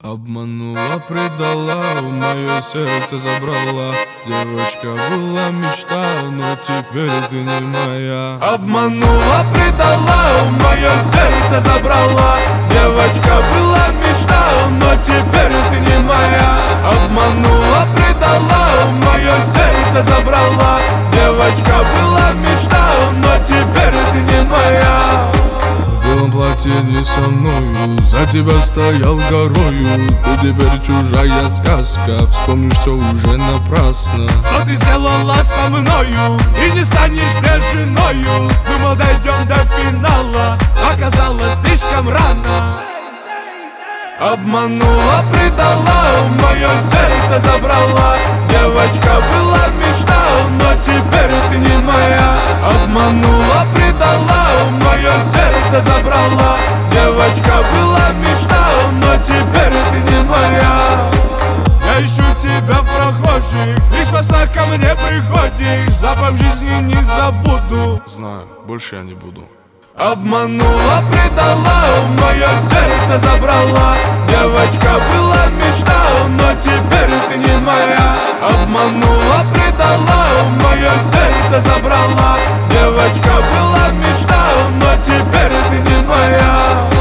Обманула, предала, в мое сердце забрала. Девочка была мечта, но теперь ты не моя. Обманула, предала, в мое сердце забрала. Девочка была мечта, но теперь ты не моя. Обманула, предала, в мое сердце забрала. Девочка была мечта, но теперь ты не моя. В белом платье не со мною, за тебя стоял горою. Ты теперь чужая сказка, вспомнишь все уже напрасно. Что ты сделала со мною, и не станешь мне женою. Думал, дойдем до финала, оказалось слишком рано. Обманула, предала, в мое сердце забрала. Девочка была мечта, но теперь ты не моя. Обманула, предала, в мое сердце забрала. Девочка была мечта, но теперь ты не моя. Я ищу тебя в прохожих, лишь во снах ко мне приходишь. Запах жизни не забуду. Знаю, больше я не буду. Обманула, предала, в мое сердце забрала. Девочка была мечта, но теперь ты не моя. Обманула, предала, в мое сердце забрала. Девочка была мечта, но теперь ты не моя.